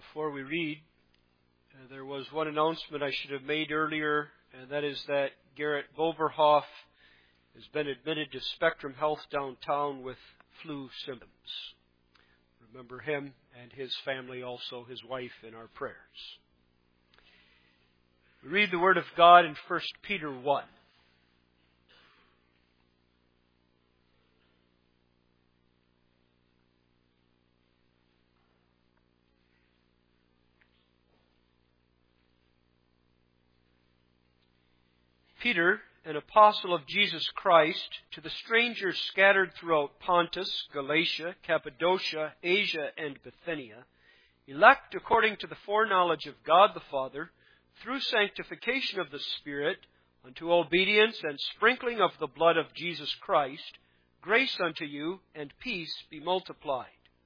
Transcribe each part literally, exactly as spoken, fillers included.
Before we read, uh, there was one announcement I should have made earlier, and that is that Garrett Boverhoff has been admitted to Spectrum Health downtown with flu symptoms. Remember him and his family, also his wife, in our prayers. We read the Word of God in First Peter one. Peter, an apostle of Jesus Christ, to the strangers scattered throughout Pontus, Galatia, Cappadocia, Asia, and Bithynia, elect according to the foreknowledge of God the Father, through sanctification of the Spirit, unto obedience and sprinkling of the blood of Jesus Christ, grace unto you and peace be multiplied.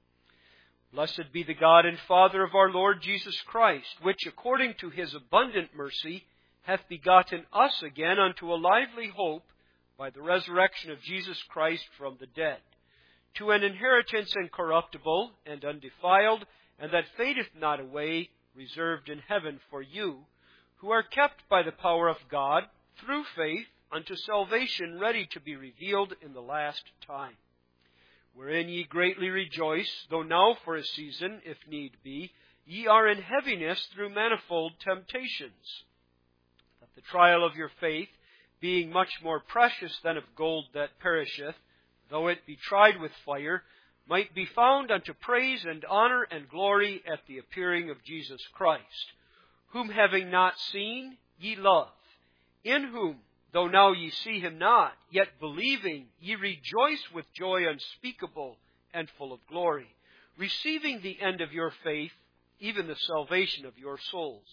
Blessed be the God and Father of our Lord Jesus Christ, which according to His abundant mercy hath begotten us again unto a lively hope by the resurrection of Jesus Christ from the dead, to an inheritance incorruptible and undefiled, and that fadeth not away, reserved in heaven for you, who are kept by the power of God, through faith, unto salvation ready to be revealed in the last time, wherein ye greatly rejoice, though now for a season, if need be, ye are in heaviness through manifold temptations, the trial of your faith, being much more precious than of gold that perisheth, though it be tried with fire, might be found unto praise and honor and glory at the appearing of Jesus Christ, whom having not seen, ye love, in whom, though now ye see Him not, yet believing, ye rejoice with joy unspeakable and full of glory, receiving the end of your faith, even the salvation of your souls,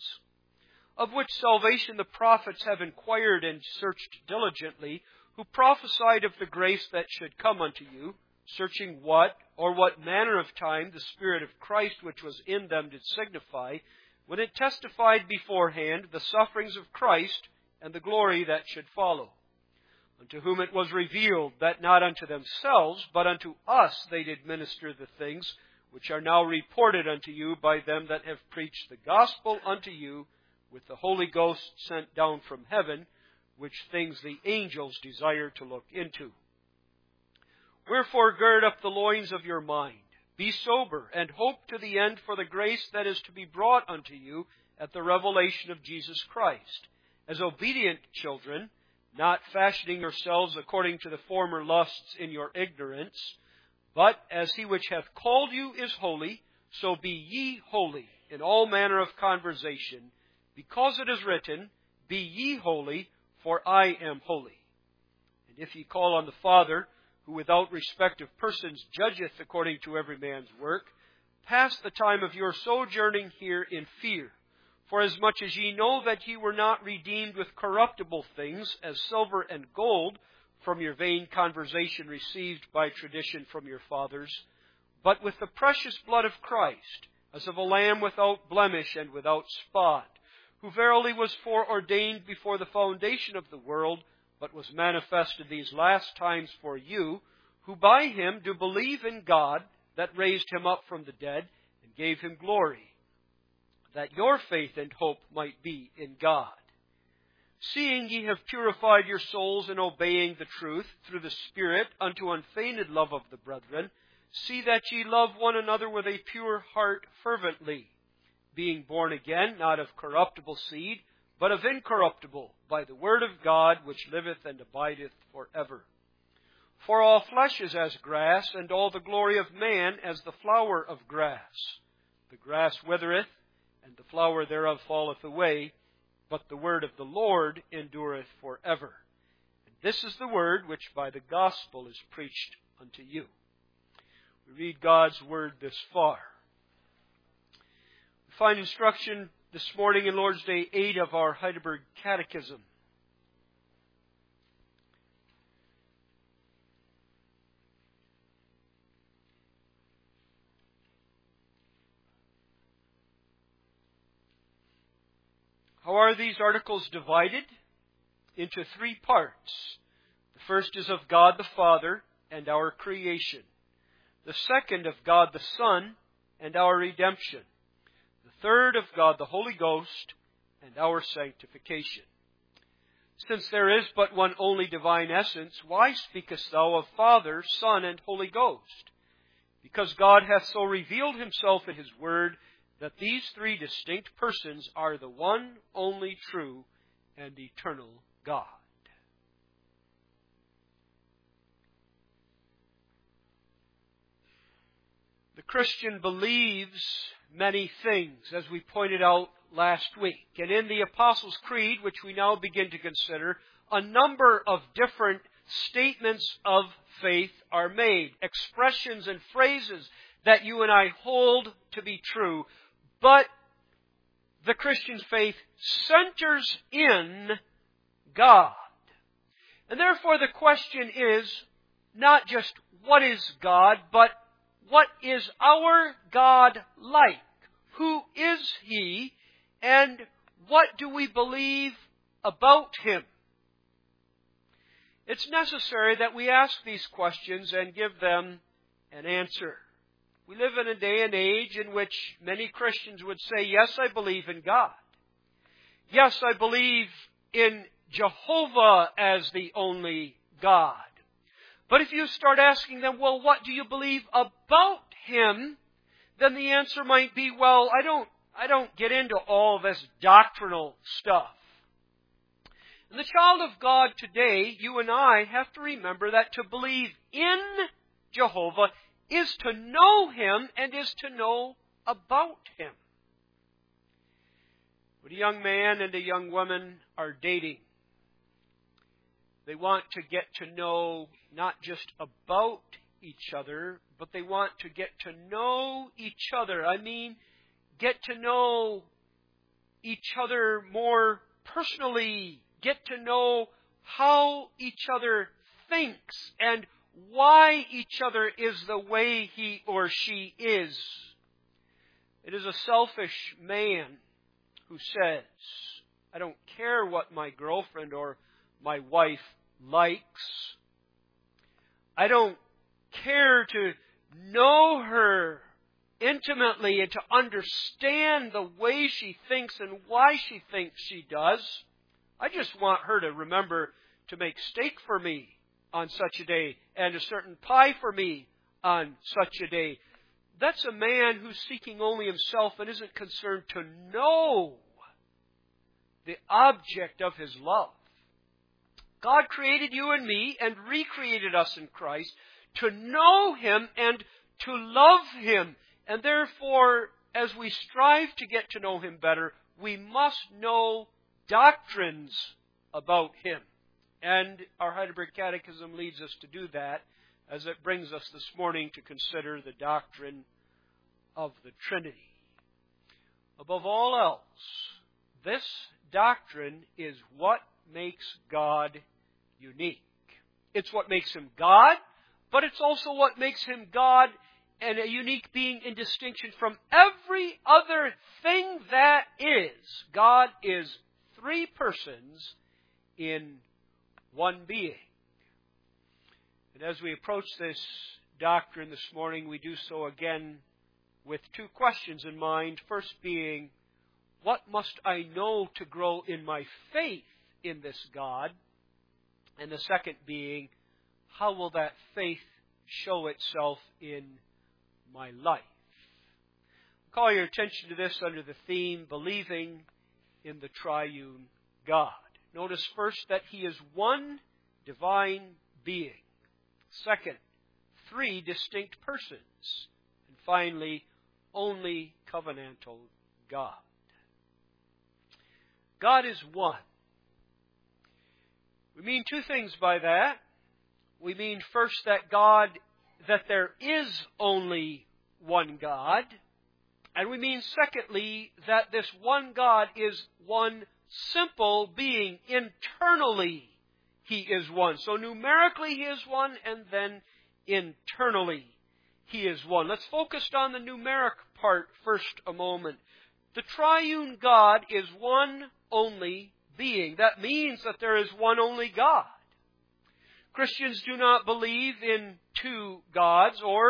of which salvation the prophets have inquired and searched diligently, who prophesied of the grace that should come unto you, searching what or what manner of time the Spirit of Christ which was in them did signify, when it testified beforehand the sufferings of Christ and the glory that should follow, unto whom it was revealed that not unto themselves, but unto us they did minister the things which are now reported unto you by them that have preached the gospel unto you, with the Holy Ghost sent down from heaven, which things the angels desire to look into. Wherefore gird up the loins of your mind, be sober, and hope to the end for the grace that is to be brought unto you at the revelation of Jesus Christ, as obedient children, not fashioning yourselves according to the former lusts in your ignorance, but as He which hath called you is holy, so be ye holy in all manner of conversation, because it is written, Be ye holy, for I am holy. And if ye call on the Father, who without respect of persons judgeth according to every man's work, pass the time of your sojourning here in fear, forasmuch as ye know that ye were not redeemed with corruptible things, as silver and gold, from your vain conversation received by tradition from your fathers, but with the precious blood of Christ, as of a lamb without blemish and without spot, who verily was foreordained before the foundation of the world, but was manifested these last times for you, who by Him do believe in God, that raised Him up from the dead, and gave Him glory, that your faith and hope might be in God. Seeing ye have purified your souls in obeying the truth, through the Spirit, unto unfeigned love of the brethren, see that ye love one another with a pure heart fervently, being born again, not of corruptible seed, but of incorruptible, by the word of God, which liveth and abideth for ever. For all flesh is as grass, and all the glory of man as the flower of grass. The grass withereth, and the flower thereof falleth away, but the word of the Lord endureth for ever. And this is the word which by the gospel is preached unto you. We read God's word this far. We find instruction this morning in Lord's Day eight of our Heidelberg Catechism. How are these articles divided? Into three parts. The first is of God the Father and our creation. The second of God the Son and our redemption. The third of God the Holy Ghost, and our sanctification. Since there is but one only divine essence, why speakest thou of Father, Son, and Holy Ghost? Because God hath so revealed himself in his word that these three distinct persons are the one only true and eternal God. The Christian believes many things, as we pointed out last week. And in the Apostles' Creed, which we now begin to consider, a number of different statements of faith are made, expressions and phrases that you and I hold to be true. But the Christian faith centers in God. And therefore the question is not just what is God, but what is our God like? Who is He? And what do we believe about Him? It's necessary that we ask these questions and give them an answer. We live in a day and age in which many Christians would say, yes, I believe in God. Yes, I believe in Jehovah as the only God. But if you start asking them, well, what do you believe about Him? Then the answer might be, well, I don't, I don't get into all this doctrinal stuff. And the child of God today, you and I, have to remember that to believe in Jehovah is to know Him and is to know about Him. When a young man and a young woman are dating, they want to get to know not just about each other, but they want to get to know each other. I mean, get to know each other more personally. Get to know how each other thinks and why each other is the way he or she is. It is a selfish man who says, I don't care what my girlfriend or my wife likes. I don't care to know her intimately and to understand the way she thinks and why she thinks she does. I just want her to remember to make steak for me on such a day and a certain pie for me on such a day. That's a man who's seeking only himself and isn't concerned to know the object of his love. God created you and me and recreated us in Christ to know Him and to love Him. And therefore, as we strive to get to know Him better, we must know doctrines about Him. And our Heidelberg Catechism leads us to do that as it brings us this morning to consider the doctrine of the Trinity. Above all else, this doctrine is what makes God unique. It's what makes Him God, but it's also what makes Him God and a unique being in distinction from every other thing that is. God is three persons in one being. And as we approach this doctrine this morning, we do so again with two questions in mind. First being, what must I know to grow in my faith in this God? And the second being, how will that faith show itself in my life? I'll call your attention to this under the theme, believing in the triune God. Notice first that He is one divine being. Second, three distinct persons. And finally, only covenantal God. God is one. We mean two things by that. We mean first that God, that there is only one God. And we mean secondly that this one God is one simple being. Internally He is one. So numerically He is one, and then internally He is one. Let's focus on the numeric part first a moment. The triune God is one only being. That means that there is one only God. Christians do not believe in two gods, or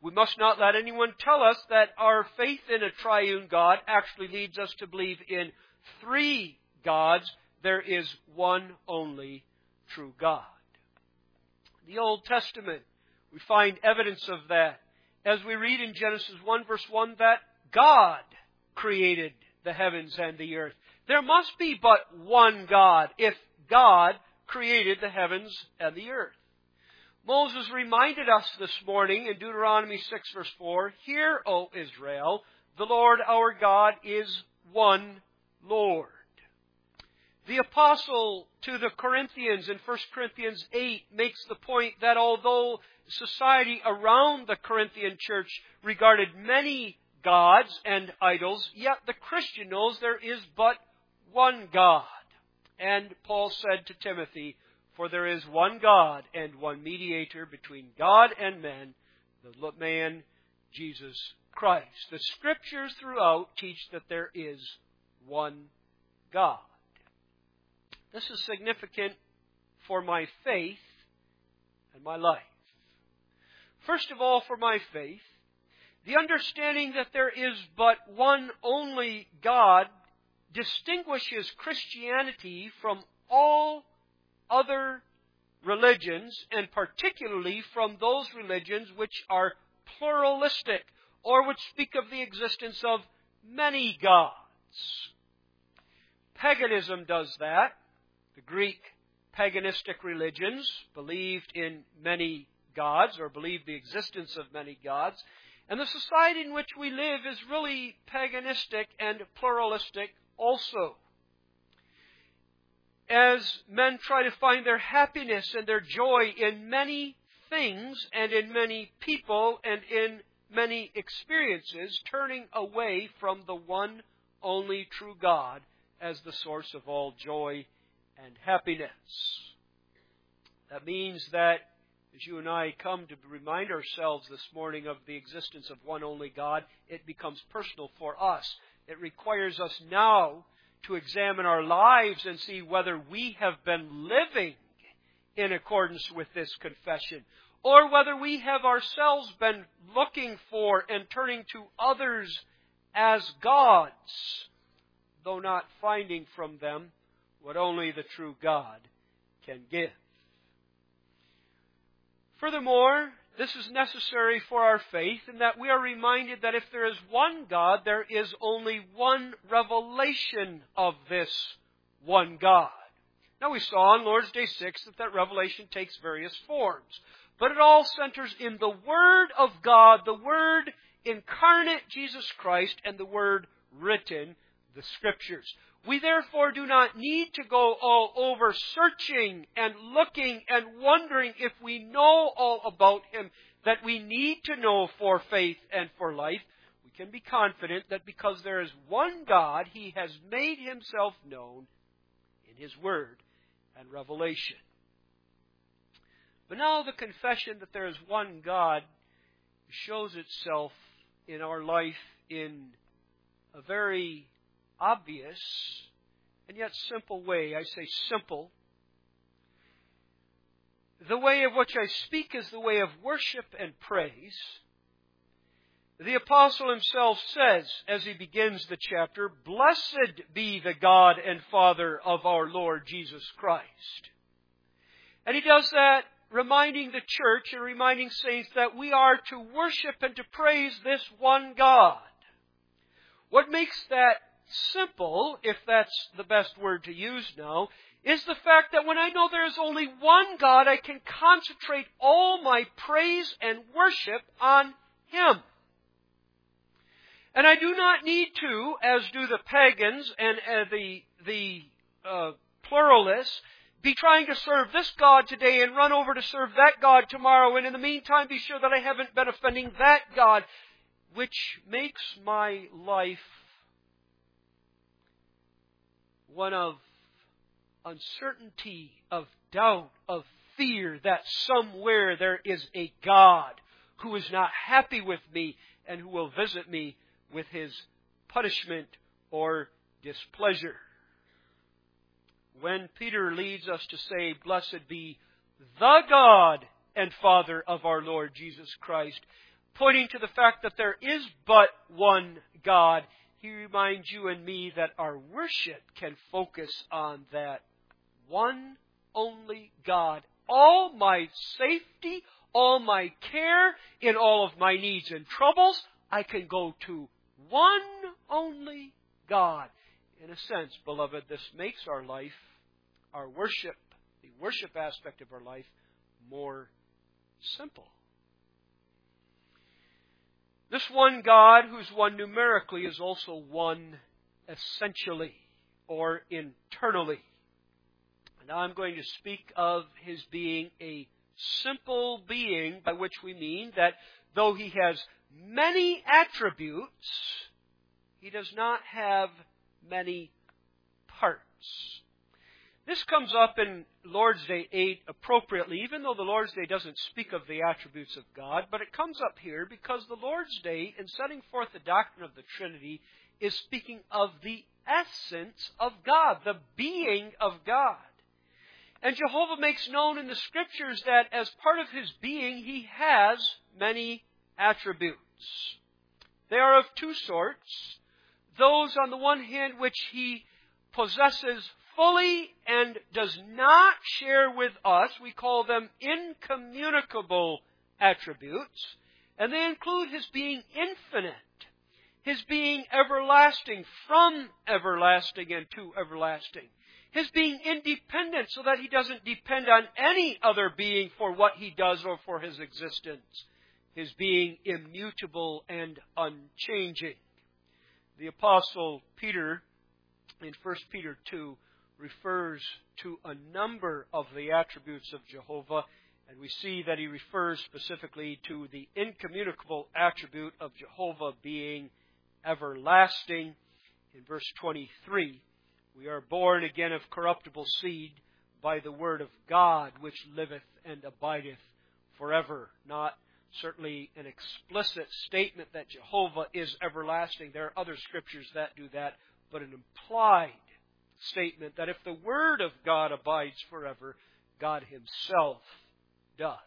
We must not let anyone tell us that our faith in a triune God actually leads us to believe in three gods. There is one only true God. In the Old Testament, we find evidence of that as we read in Genesis one verse one that God created the heavens and the earth. There must be but one God if God created the heavens and the earth. Moses reminded us this morning in Deuteronomy six verse four, "Hear, O Israel, the Lord our God is one Lord." The apostle to the Corinthians in First Corinthians eight makes the point that although society around the Corinthian church regarded many gods and idols, yet the Christian knows there is but one God. And Paul said to Timothy, "For there is one God and one mediator between God and men, the man Jesus Christ." The Scriptures throughout teach that there is one God. This is significant for my faith and my life. First of all, for my faith, the understanding that there is but one only God distinguishes Christianity from all other religions, and particularly from those religions which are pluralistic, or which speak of the existence of many gods. Paganism does that. The Greek paganistic religions believed in many gods, or believed the existence of many gods. And the society in which we live is really paganistic and pluralistic also. As men try to find their happiness and their joy in many things and in many people and in many experiences, turning away from the one only true God as the source of all joy and happiness. That means that as you and I come to remind ourselves this morning of the existence of one only God, it becomes personal for us. It requires us now to examine our lives and see whether we have been living in accordance with this confession, or whether we have ourselves been looking for and turning to others as gods, though not finding from them what only the true God can give. Furthermore, this is necessary for our faith in that we are reminded that if there is one God, there is only one revelation of this one God. Now we saw on Lord's Day six that that revelation takes various forms. But it all centers in the Word of God, the Word incarnate, Jesus Christ, and the Word written, the Scriptures. We therefore do not need to go all over searching and looking and wondering if we know all about Him that we need to know for faith and for life. We can be confident that because there is one God, He has made Himself known in His Word and revelation. But now the confession that there is one God shows itself in our life in a very obvious and yet simple way. I say simple. The way of which I speak is the way of worship and praise. The apostle himself says, as he begins the chapter, "Blessed be the God and Father of our Lord Jesus Christ." And he does that reminding the church and reminding saints that we are to worship and to praise this one God. What makes that simple, if that's the best word to use now, is the fact that when I know there is only one God, I can concentrate all my praise and worship on Him. And I do not need to, as do the pagans and uh, the, the uh, pluralists, be trying to serve this God today and run over to serve that God tomorrow, and in the meantime be sure that I haven't been offending that God, which makes my life one of uncertainty, of doubt, of fear that somewhere there is a God who is not happy with me and who will visit me with His punishment or displeasure. When Peter leads us to say, "Blessed be the God and Father of our Lord Jesus Christ," pointing to the fact that there is but one God, He reminds you and me that our worship can focus on that one only God. All my safety, all my care, in all of my needs and troubles, I can go to one only God. In a sense, beloved, this makes our life, our worship, the worship aspect of our life, more simple. This one God, who's one numerically, is also one essentially or internally. And now I'm going to speak of His being a simple being, by which we mean that though He has many attributes, He does not have many parts. This comes up in Lord's Day eight appropriately, even though the Lord's Day doesn't speak of the attributes of God, but it comes up here because the Lord's Day, in setting forth the doctrine of the Trinity, is speaking of the essence of God, the being of God. And Jehovah makes known in the Scriptures that as part of His being, He has many attributes. They are of two sorts. Those, on the one hand, which He possesses fully and does not share with us, we call them incommunicable attributes. And they include His being infinite, His being everlasting, from everlasting and to everlasting. His being independent, so that He doesn't depend on any other being for what He does or for His existence. His being immutable and unchanging. The Apostle Peter, in First Peter two, refers to a number of the attributes of Jehovah, and we see that he refers specifically to the incommunicable attribute of Jehovah being everlasting. In verse twenty-three, we are born again of corruptible seed by the word of God, which liveth and abideth forever. Not certainly an explicit statement that Jehovah is everlasting. There are other scriptures that do that, but an implied statement that if the Word of God abides forever, God Himself does.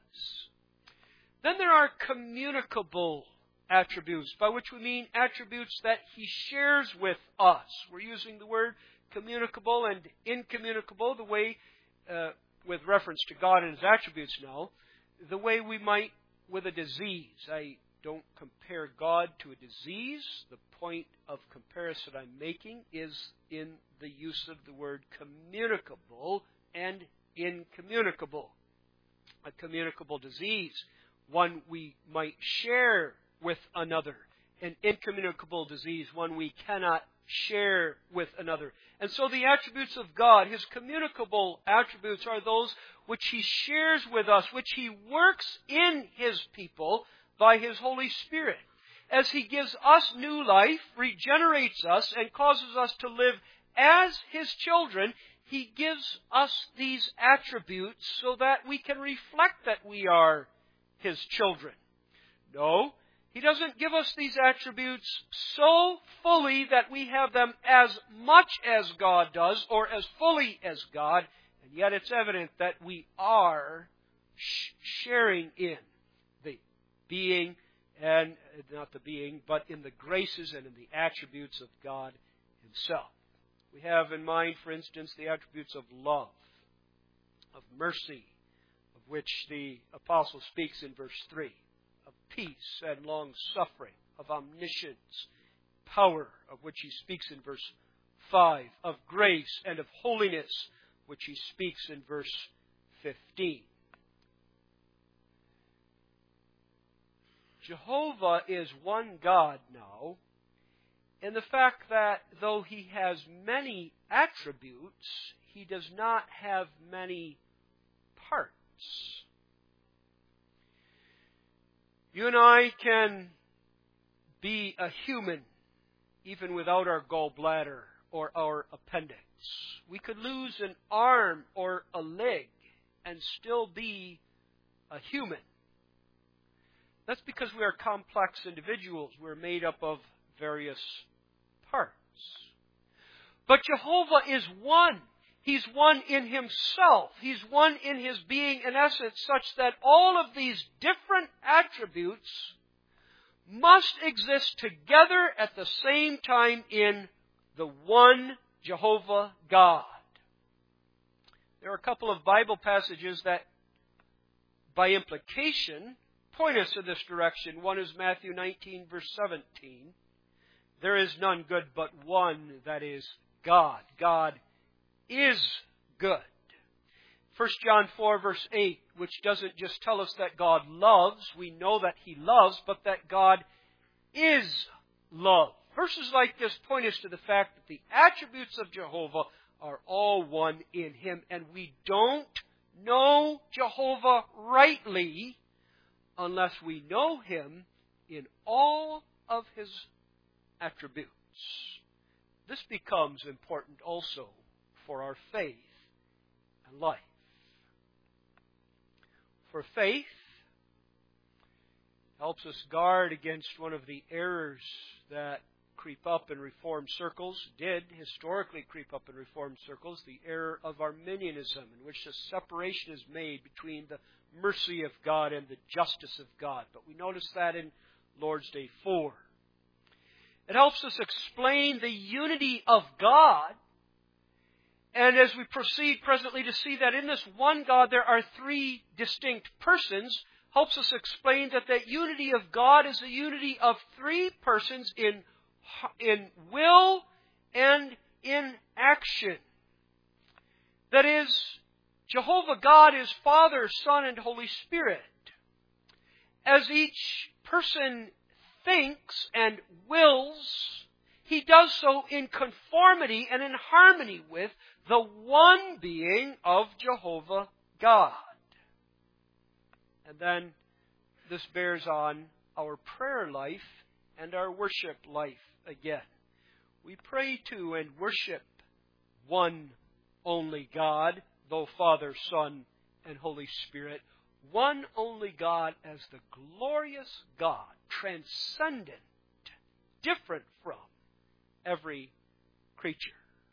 Then there are communicable attributes, by which we mean attributes that He shares with us. We're using the word communicable and incommunicable the way, uh, with reference to God and His attributes now, the way we might with a disease. I don't compare God to a disease. The point of comparison I'm making is in the use of the word communicable and incommunicable. A communicable disease, one we might share with another. An incommunicable disease, one we cannot share with another. And so the attributes of God, His communicable attributes, are those which He shares with us, which He works in His people by His Holy Spirit. As He gives us new life, regenerates us, and causes us to live as His children, He gives us these attributes so that we can reflect that we are His children. No, He doesn't give us these attributes so fully that we have them as much as God does, or as fully as God, and yet it's evident that we are sh- sharing in the being, and not the being, but in the graces and in the attributes of God Himself. We have in mind, for instance, the attributes of love, of mercy, of which the apostle speaks in verse three, of peace and long-suffering, of omniscience, power, of which he speaks in verse five, of grace and of holiness, which he speaks in verse fifteen. Jehovah is one God now, in the fact that though He has many attributes, He does not have many parts. You and I can be a human even without our gallbladder or our appendix. We could lose an arm or a leg and still be a human. That's because we are complex individuals. We're made up of various parts. But Jehovah is one. He's one in Himself. He's one in His being and essence, such that all of these different attributes must exist together at the same time in the one Jehovah God. There are a couple of Bible passages that, by implication, point us in this direction. One is Matthew nineteen, verse seventeen. There is none good but one, that is God. God is good. First John four, verse eight, which doesn't just tell us that God loves, we know that He loves, but that God is love. Verses like this point us to the fact that the attributes of Jehovah are all one in Him, and we don't know Jehovah rightly unless we know Him in all of His attributes. This becomes important also for our faith and life. For faith helps us guard against one of the errors that creep up in Reformed circles, did historically creep up in Reformed circles, the error of Arminianism, in which a separation is made between the mercy of God and the justice of God. But we notice that in Lord's Day four. It helps us explain the unity of God. And as we proceed presently to see that in this one God there are three distinct persons, helps us explain that that unity of God is the unity of three persons in, in will and in action. That is, Jehovah God is Father, Son, and Holy Spirit. As each person thinks and wills, he does so in conformity and in harmony with the one being of Jehovah God. And then this bears on our prayer life and our worship life again. We pray to and worship one only God, though Father, Son, and Holy Spirit. One only God as the glorious God, transcendent, different from every creature.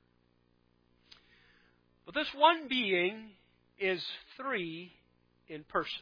But this one being is three in person.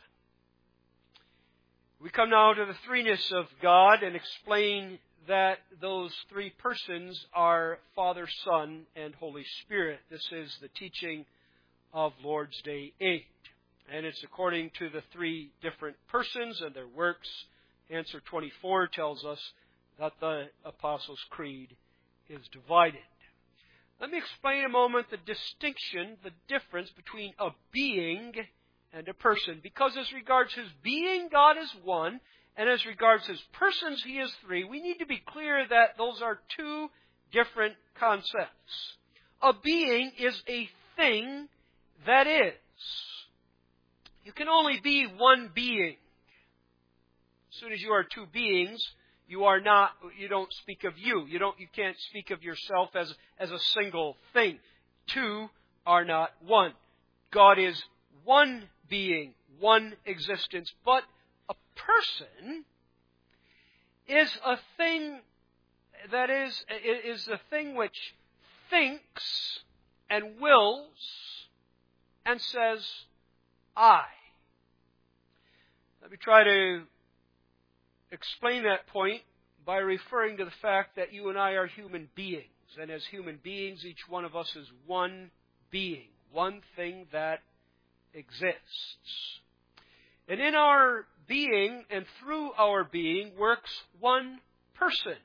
We come now to the threeness of God and explain that those three persons are Father, Son, and Holy Spirit. This is the teaching of Lord's Day eight. And it's according to the three different persons and their works. Answer twenty-four tells us that the Apostles' Creed is divided. Let me explain a moment the distinction, the difference between a being and a person. Because as regards His being, God is one, and as regards His persons, He is three. We need to be clear that those are two different concepts. A being is a thing that is. You can only be one being. As soon as you are two beings, you are not, you don't speak of you. You don't, you can't speak of yourself as, as a single thing. Two are not one. God is one being, one existence. But a person is a thing that is, is a thing which thinks and wills and says, I. Let me try to explain that point by referring to the fact that you and I are human beings. And as human beings, each one of us is one being, one thing that exists. And in our being and through our being works one person.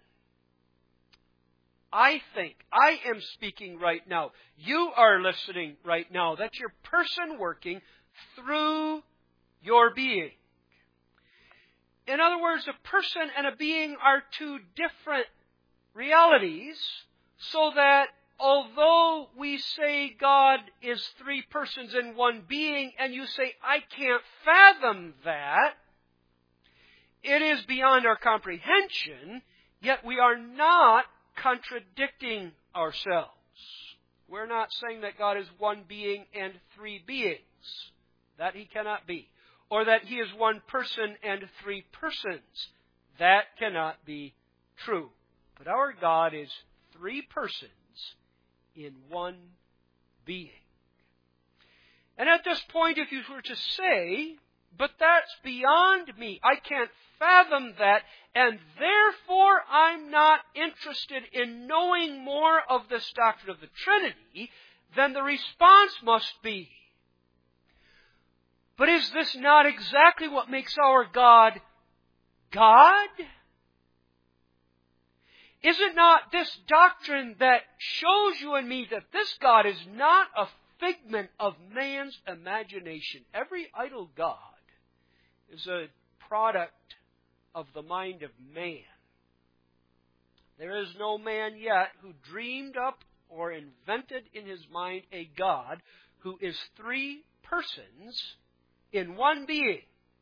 I think, I am speaking right now. You are listening right now. That's your person working through your being. In other words, a person and a being are two different realities, so that although we say God is three persons in one being, and you say, I can't fathom that, it is beyond our comprehension, yet we are not contradicting ourselves. We're not saying that God is one being and three beings. That He cannot be. Or that He is one person and three persons. That cannot be true. But our God is three persons in one being. And at this point, if you were to say But that's beyond me. I can't fathom that, and therefore I'm not interested in knowing more of this doctrine of the Trinity, then the response must be, but is this not exactly what makes our God God? Is it not this doctrine that shows you and me that this God is not a figment of man's imagination? Every idol god is a product of the mind of man. There is no man yet who dreamed up or invented in his mind a God who is three persons in one being.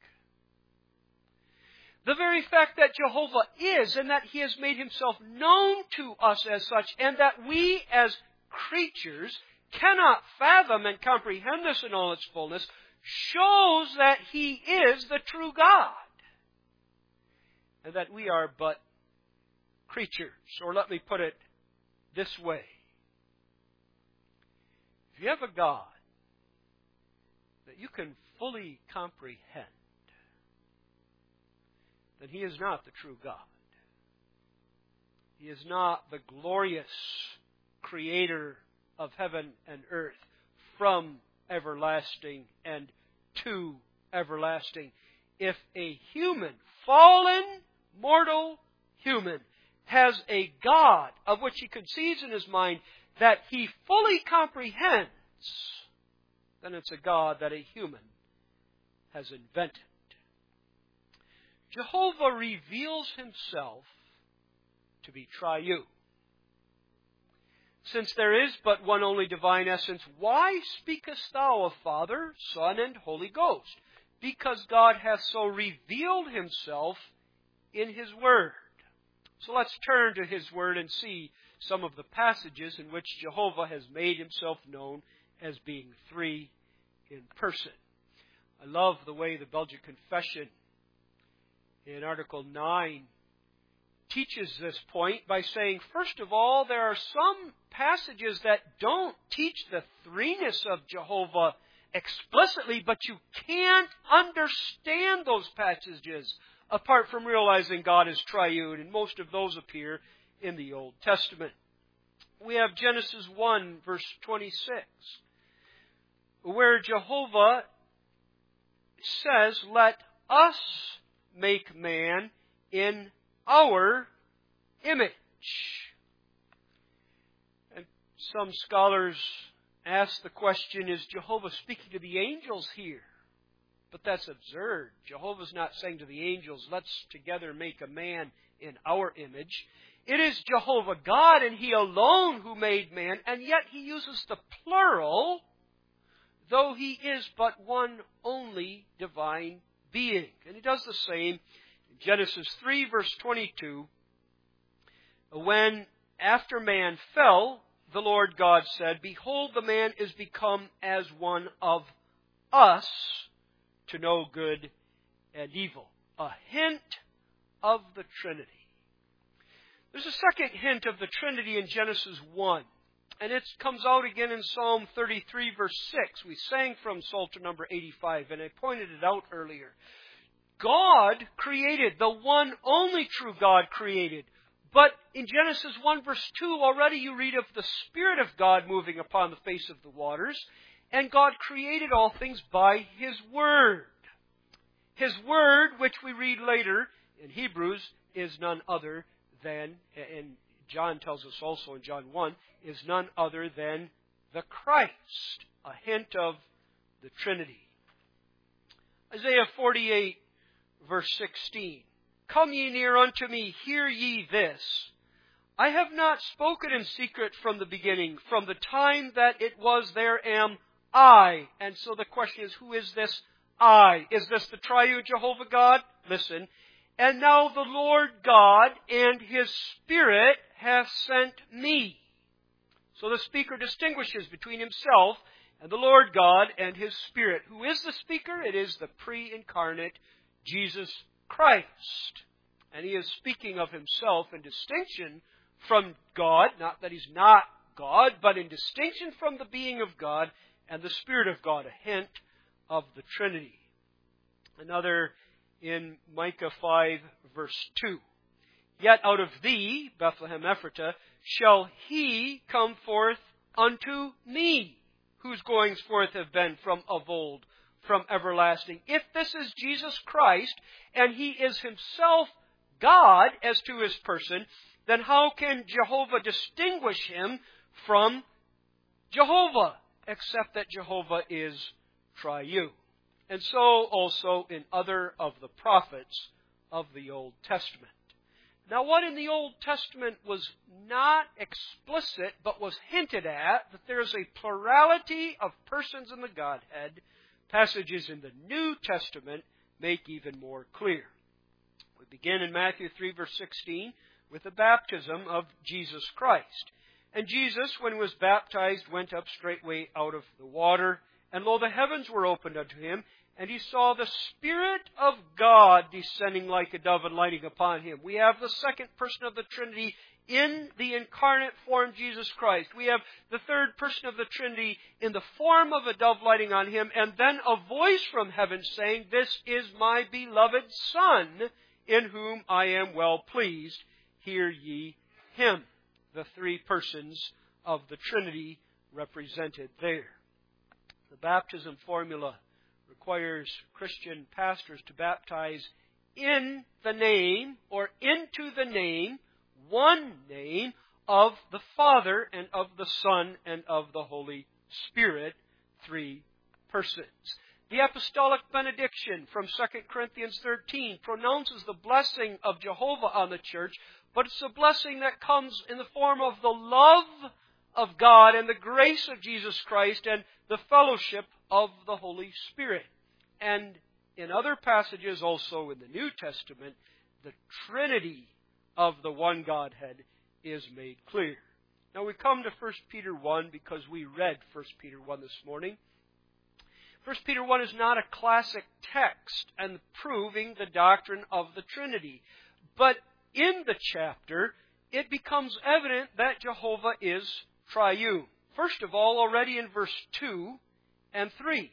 The very fact that Jehovah is, and that He has made Himself known to us as such, and that we as creatures cannot fathom and comprehend this in all its fullness, shows that He is the true God, and that we are but creatures. Or let me put it this way. If you have a God that you can fully comprehend, then He is not the true God. He is not the glorious Creator of heaven and earth from everlasting and to everlasting. If a human, fallen, mortal human, has a God of which he conceives in his mind that he fully comprehends, then it's a God that a human has invented. Jehovah reveals Himself to be triune. Since there is but one only divine essence, why speakest thou of Father, Son, and Holy Ghost? Because God hath so revealed Himself in His Word. So let's turn to His Word and see some of the passages in which Jehovah has made Himself known as being three in person. I love the way the Belgic Confession in Article nine teaches this point by saying, first of all, there are some passages that don't teach the threeness of Jehovah explicitly, but you can't understand those passages apart from realizing God is triune, and most of those appear in the Old Testament. We have Genesis one, verse twenty-six, where Jehovah says, let us make man in our image. And some scholars ask the question, is Jehovah speaking to the angels here? But that's absurd. Jehovah's not saying to the angels, let's together make a man in our image. It is Jehovah God and He alone who made man, and yet He uses the plural, though He is but one only divine being. And He does the same in Genesis three, verse twenty-two, when after man fell, the Lord God said, behold, the man is become as one of us to know good and evil. A hint of the Trinity. There's a second hint of the Trinity in Genesis one. And it comes out again in Psalm thirty-three, verse six. We sang from Psalter number eighty-five, and I pointed it out earlier. God created, the one only true God created. But in Genesis one, verse two, already you read of the Spirit of God moving upon the face of the waters. And God created all things by His Word. His Word, which we read later in Hebrews, is none other than, and John tells us also in John one, is none other than the Christ. A hint of the Trinity. Isaiah forty-eight, verse sixteen. Come ye near unto me, hear ye this. I have not spoken in secret from the beginning, from the time that it was there am I. And so the question is, who is this I? Is this the triune Jehovah God? Listen. And now the Lord God and His Spirit hath sent me. So the speaker distinguishes between himself and the Lord God and His Spirit. Who is the speaker? It is the pre-incarnate Jesus Christ. And He is speaking of Himself in distinction from God. Not that He's not God, but in distinction from the being of God and the Spirit of God. A hint of the Trinity. Another in Micah five, verse two. Yet out of thee, Bethlehem Ephratah, shall he come forth unto me, whose goings forth have been from of old, from everlasting. If this is Jesus Christ, and he is himself God as to his person, then how can Jehovah distinguish him from Jehovah, except that Jehovah is triune? And so also in other of the prophets of the Old Testament. Now, what in the Old Testament was not explicit, but was hinted at, that there is a plurality of persons in the Godhead, passages in the New Testament make even more clear. We begin in Matthew three, verse sixteen, with the baptism of Jesus Christ. And Jesus, when he was baptized, went up straightway out of the water, and lo, the heavens were opened unto him, and he saw the Spirit of God descending like a dove and lighting upon him. We have the second person of the Trinity in the incarnate form, Jesus Christ. We have the third person of the Trinity in the form of a dove lighting on him, and then a voice from heaven saying, "This is my beloved Son, in whom I am well pleased. Hear ye him." The three persons of the Trinity represented there. The baptism formula requires Christian pastors to baptize in the name, or into the name, one name, of the Father and of the Son and of the Holy Spirit, three persons. The apostolic benediction from Second Corinthians thirteen pronounces the blessing of Jehovah on the church, but it's a blessing that comes in the form of the love of God and the grace of Jesus Christ and the fellowship of the Holy Spirit. And in other passages also in the New Testament, the Trinity of the one Godhead is made clear. Now we come to First Peter one because we read First Peter one this morning. First Peter one is not a classic text and proving the doctrine of the Trinity. But in the chapter, it becomes evident that Jehovah is triune. First of all, already in verse two and three.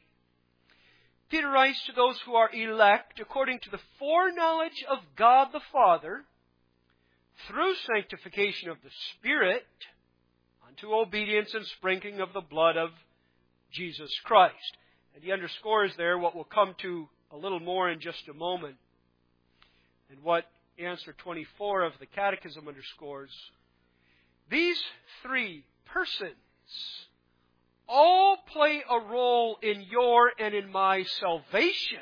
Peter writes to those who are elect according to the foreknowledge of God the Father, through sanctification of the Spirit, unto obedience and sprinkling of the blood of Jesus Christ. And he underscores there what we'll come to a little more in just a moment, and what answer twenty-four of the Catechism underscores. These three persons all play a role in your and in my salvation.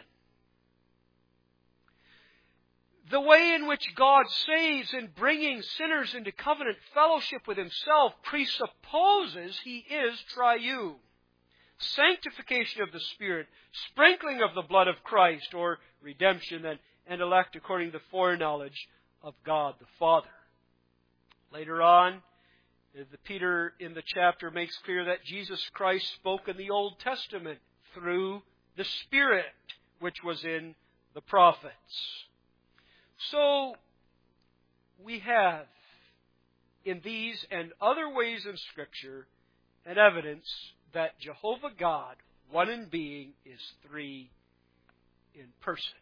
The way in which God saves in bringing sinners into covenant fellowship with himself presupposes he is triune. Sanctification of the Spirit, sprinkling of the blood of Christ, or redemption, and, and elect according to the foreknowledge of God the Father. Later on, the Peter in the chapter makes clear that Jesus Christ spoke in the Old Testament through the Spirit, which was in the prophets. So, we have, in these and other ways in Scripture, an evidence that Jehovah God, one in being, is three in person.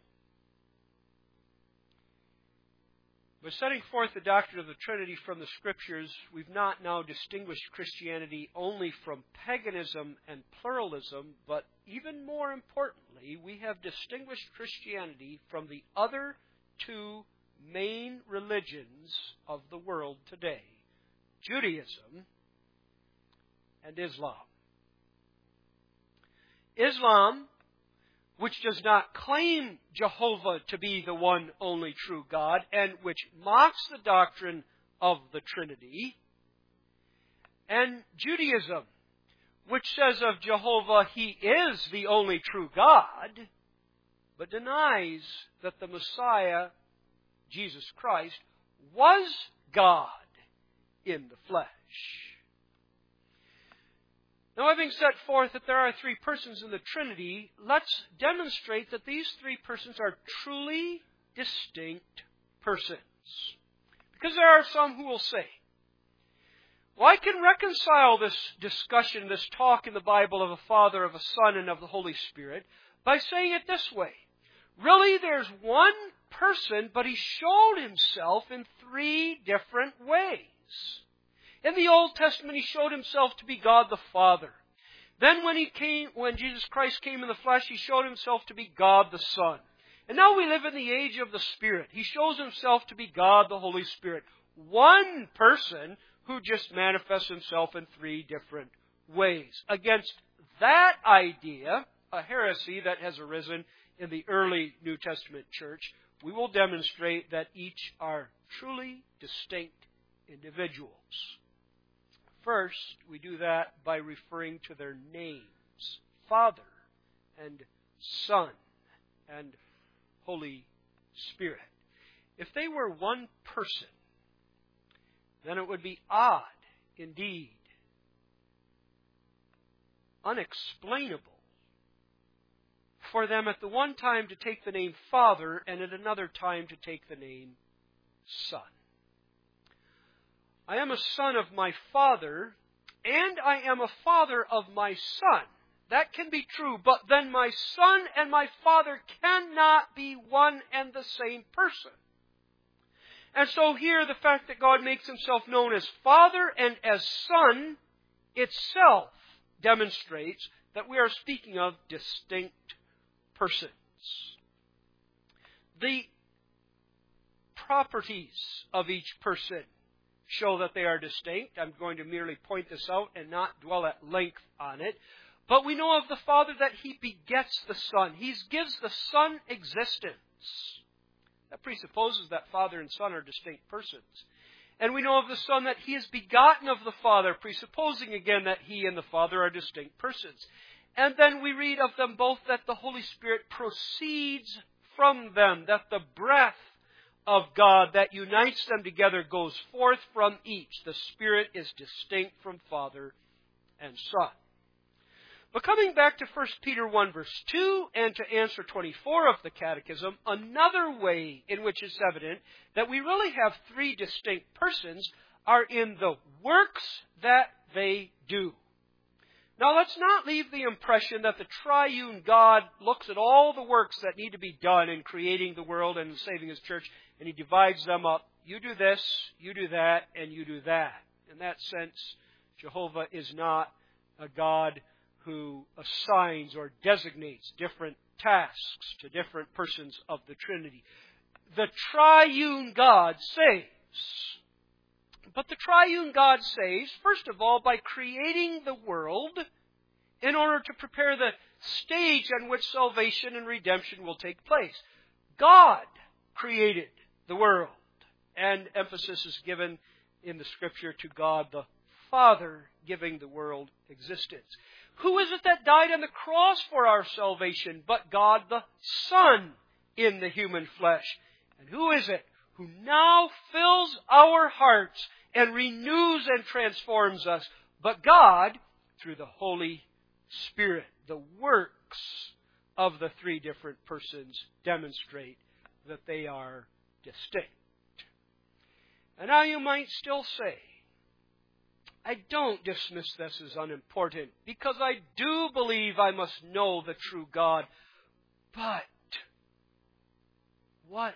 By setting forth the doctrine of the Trinity from the Scriptures, we've not now distinguished Christianity only from paganism and pluralism, but even more importantly, we have distinguished Christianity from the other two main religions of the world today, Judaism and Islam. Islam, which does not claim Jehovah to be the one only true God, and which mocks the doctrine of the Trinity, and Judaism, which says of Jehovah he is the only true God, but denies that the Messiah, Jesus Christ, was God in the flesh. Now, having set forth that there are three persons in the Trinity, let's demonstrate that these three persons are truly distinct persons. Because there are some who will say, well, I can reconcile this discussion, this talk in the Bible of a Father, of a Son, and of the Holy Spirit by saying it this way. Really, there's one person, but He showed Himself in three different ways. In the Old Testament, He showed Himself to be God the Father. Then when He came, when Jesus Christ came in the flesh, He showed Himself to be God the Son. And now we live in the age of the Spirit. He shows Himself to be God the Holy Spirit. One person who just manifests Himself in three different ways. Against that idea, a heresy that has arisen in the early New Testament church, we will demonstrate that each are truly distinct individuals. First, we do that by referring to their names, Father and Son and Holy Spirit. If they were one person, then it would be odd, indeed, unexplainable, for them at the one time to take the name Father and at another time to take the name Son. I am a son of my Father, and I am a father of my Son. That can be true, but then my Son and my Father cannot be one and the same person. And so here, the fact that God makes Himself known as Father and as Son itself demonstrates that we are speaking of distinct persons. The properties of each person show that they are distinct. I'm going to merely point this out and not dwell at length on it. But we know of the Father that He begets the Son. He gives the Son existence. That presupposes that Father and Son are distinct persons. And we know of the Son that He is begotten of the Father, presupposing again that He and the Father are distinct persons. And then we read of them both that the Holy Spirit proceeds from them, that the breath of God that unites them together goes forth from each. The Spirit is distinct from Father and Son. But coming back to First Peter one verse two and to answer twenty-four of the Catechism, another way in which it's evident that we really have three distinct persons are in the works that they do. Now let's not leave the impression that the triune God looks at all the works that need to be done in creating the world and saving His church, and He divides them up. You do this, you do that, and you do that. In that sense, Jehovah is not a God who assigns or designates different tasks to different persons of the Trinity. The triune God saves. But the triune God saves, first of all, by creating the world in order to prepare the stage on which salvation and redemption will take place. God created the world, and emphasis is given in the Scripture to God the Father giving the world existence. Who is it that died on the cross for our salvation but God the Son in the human flesh? And who is it who now fills our hearts and renews and transforms us but God through the Holy Spirit? The works of the three different persons demonstrate that they are distinct. And now you might still say, I don't dismiss this as unimportant, because I do believe I must know the true God. But what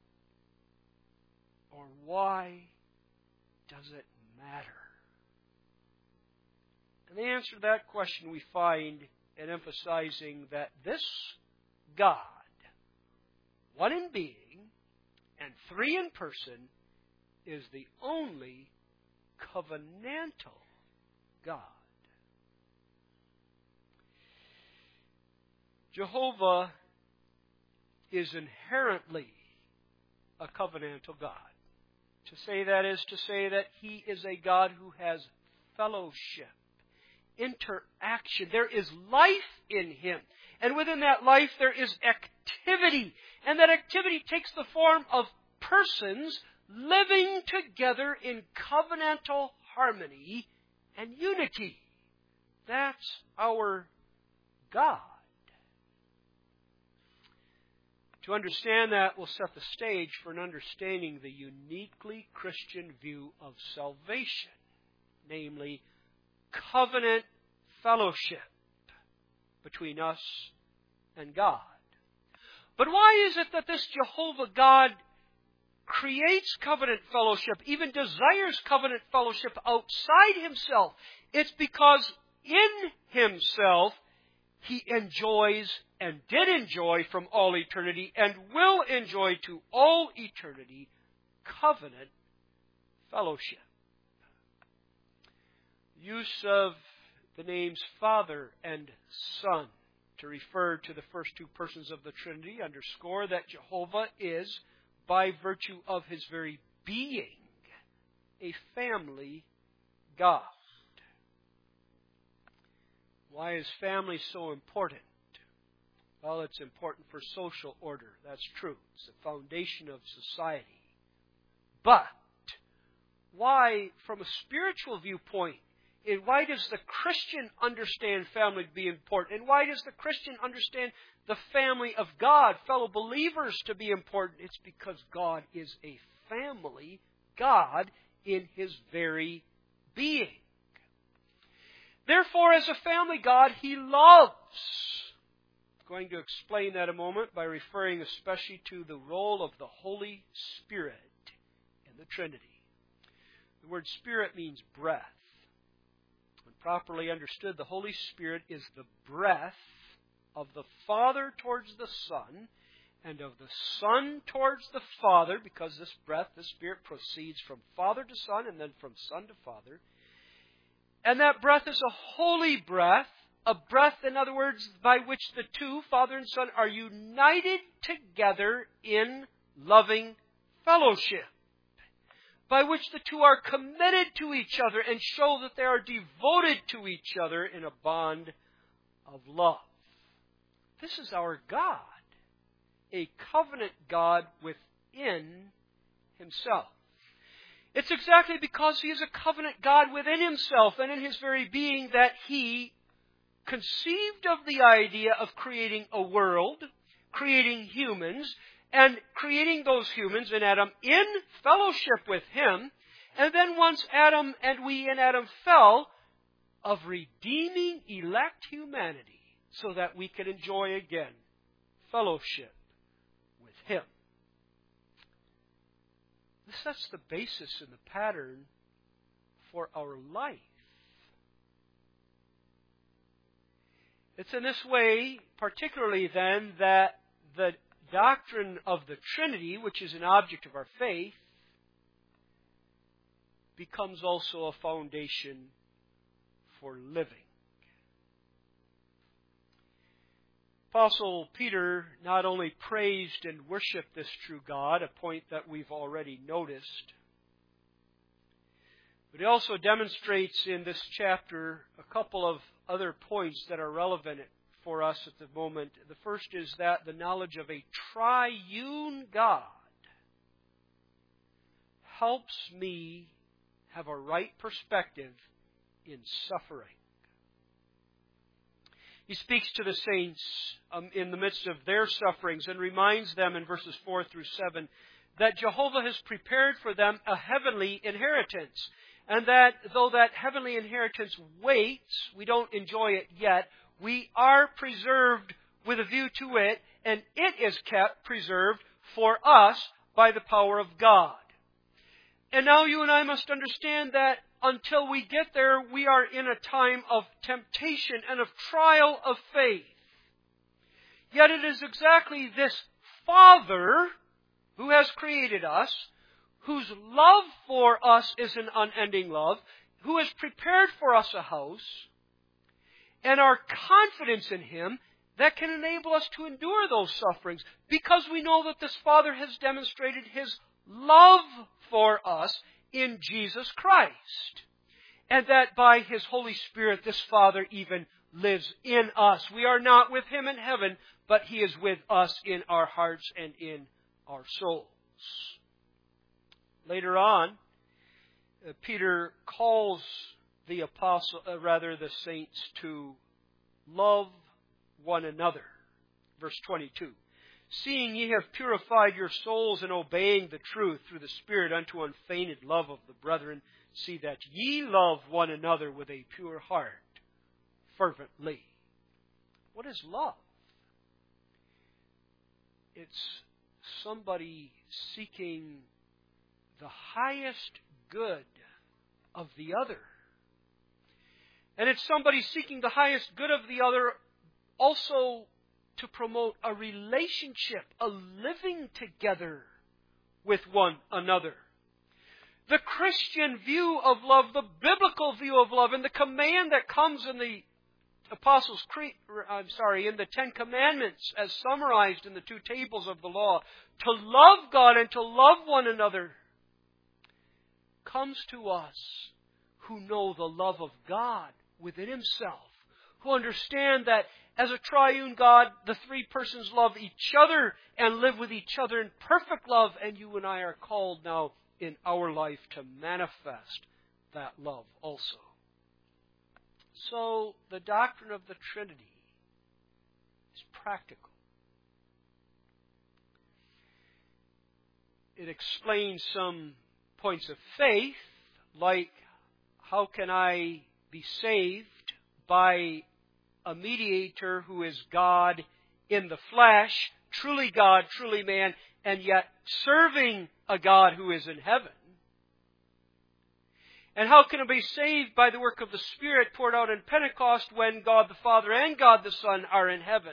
or why does it matter? And the answer to that question we find in emphasizing that this God, one in being and three in person, is the only covenantal God. Jehovah is inherently a covenantal God. To say that is to say that He is a God who has fellowship, interaction. There is life in Him. And within that life there is activity. And that activity takes the form of persons living together in covenantal harmony and unity. That's our God. To understand that will set the stage for an understanding the uniquely Christian view of salvation, namely covenant fellowship between us and God. But why is it that this Jehovah God creates covenant fellowship, even desires covenant fellowship outside Himself? It's because in Himself He enjoys and did enjoy from all eternity and will enjoy to all eternity covenant fellowship. Use of the names Father and Son to refer to the first two persons of the Trinity underscore that Jehovah is, by virtue of His very being, a family God. Why is family so important? Well, it's important for social order. That's true. It's the foundation of society. But why, from a spiritual viewpoint, and why does the Christian understand family to be important? And why does the Christian understand the family of God, fellow believers, to be important? It's because God is a family God in His very being. Therefore, as a family God, He loves. I'm going to explain that a moment by referring especially to the role of the Holy Spirit in the Trinity. The word Spirit means breath. When properly understood, the Holy Spirit is the breath of the Father towards the Son, and of the Son towards the Father, because this breath, this Spirit, proceeds from Father to Son, and then from Son to Father. And that breath is a holy breath, a breath, in other words, by which the two, Father and Son, are united together in loving fellowship, by which the two are committed to each other and show that they are devoted to each other in a bond of love. This is our God, a covenant God within Himself. It's exactly because He is a covenant God within Himself and in His very being that He conceived of the idea of creating a world, creating humans, and creating those humans in Adam in fellowship with Him, and then once Adam and we in Adam fell, of redeeming elect humanity so that we can enjoy again fellowship with Him. This sets the basis and the pattern for our life. It's in this way, particularly then, that the doctrine of the Trinity, which is an object of our faith, becomes also a foundation for living. Apostle Peter not only praised and worshiped this true God, a point that we've already noticed, but he also demonstrates in this chapter a couple of other points that are relevant for us at the moment. The first is that the knowledge of a triune God helps me have a right perspective in suffering. He speaks to the saints um, in the midst of their sufferings and reminds them in verses four through seven that Jehovah has prepared for them a heavenly inheritance. And that though that heavenly inheritance waits, we don't enjoy it yet, we are preserved with a view to it, and it is kept preserved for us by the power of God. And now you and I must understand that until we get there, we are in a time of temptation and of trial of faith. Yet it is exactly this Father who has created us, whose love for us is an unending love, who has prepared for us a house, and our confidence in Him that can enable us to endure those sufferings, because we know that this Father has demonstrated His love for us in Jesus Christ, and that by His Holy Spirit this Father even lives in us. We are not with Him in heaven, but He is with us in our hearts and in our souls. Later on, uh, Peter calls the apostle, uh, rather the saints, to love one another. Verse twenty-two. Seeing ye have purified your souls in obeying the truth through the Spirit unto unfeigned love of the brethren, see that ye love one another with a pure heart, fervently. What is love? it's somebody seeking the highest good of the other. And it's somebody seeking the highest good of the other also to promote a relationship, a living together with one another. The Christian view of love, the biblical view of love, and the command that comes in the Apostles' Creed, I'm sorry, in the Ten Commandments as summarized in the two tables of the law, to love God and to love one another, comes to us who know the love of God within Himself, who understand that as a triune God, the three persons love each other and live with each other in perfect love, and you and I are called now in our life to manifest that love also. So, the doctrine of the Trinity is practical. It explains some points of faith, like how can I be saved by a mediator who is God in the flesh, truly God, truly man, and yet serving a God who is in heaven? And how can I be saved by the work of the Spirit poured out in Pentecost when God the Father and God the Son are in heaven?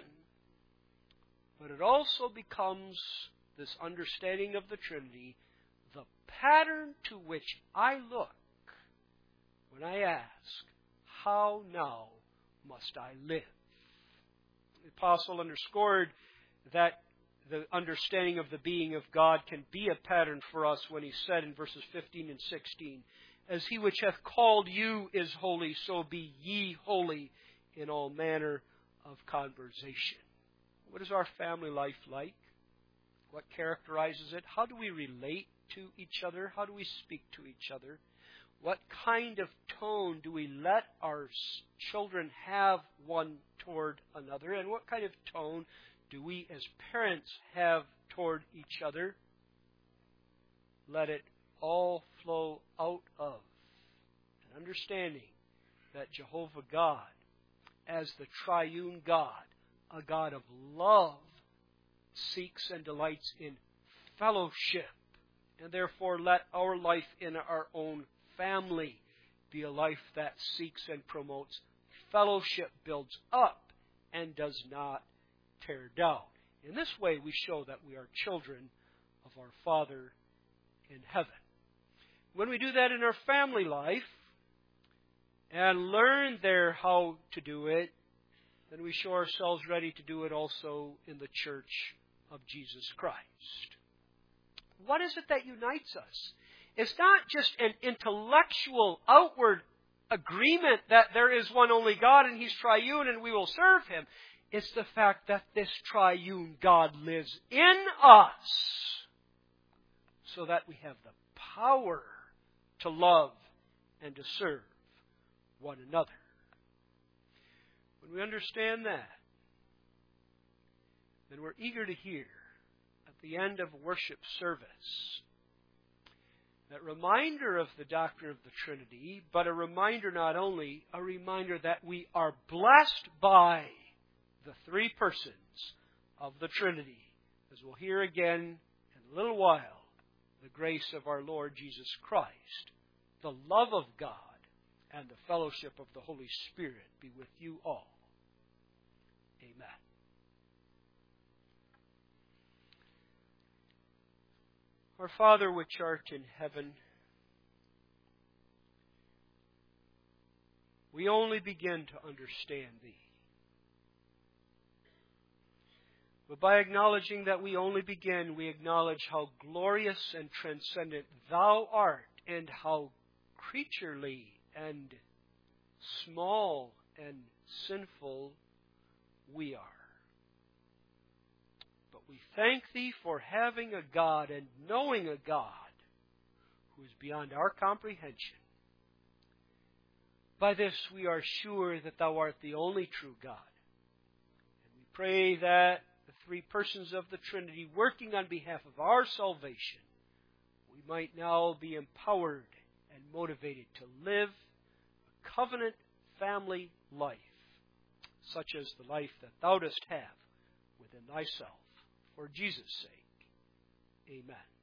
But it also becomes this understanding of the Trinity, the pattern to which I look when I ask, how now must I live? The apostle underscored that the understanding of the being of God can be a pattern for us when he said in verses fifteen and sixteen, as He which hath called you is holy, so be ye holy in all manner of conversation. What is our family life like? What characterizes it? How do we relate to each other? How do we speak to each other? What kind of tone do we let our children have one toward another? And what kind of tone do we as parents have toward each other? Let it all flow out of an understanding that Jehovah God, as the triune God, a God of love, seeks and delights in fellowship. And therefore let our life in our own family be a life that seeks and promotes fellowship, builds up, and does not tear down. In this way we show that we are children of our Father in heaven. When we do that in our family life and learn there how to do it, then we show ourselves ready to do it also in the church of Jesus Christ. What is it that unites us? It's not just an intellectual, outward agreement that there is one only God and He's triune and we will serve Him. It's the fact that this triune God lives in us so that we have the power to love and to serve one another. When we understand that, then we're eager to hear at the end of worship service that reminder of the doctrine of the Trinity, but a reminder not only, a reminder that we are blessed by the three persons of the Trinity. As we'll hear again in a little while, the grace of our Lord Jesus Christ, the love of God, and the fellowship of the Holy Spirit be with you all. Amen. Our Father which art in heaven, we only begin to understand Thee. But by acknowledging that we only begin, we acknowledge how glorious and transcendent Thou art, and how creaturely and small and sinful we are. But we thank Thee for having a God and knowing a God who is beyond our comprehension. By this we are sure that Thou art the only true God. And we pray that the three persons of the Trinity, working on behalf of our salvation, we might now be empowered and motivated to live a covenant family life, such as the life that Thou dost have within Thyself for Jesus' sake. Amen.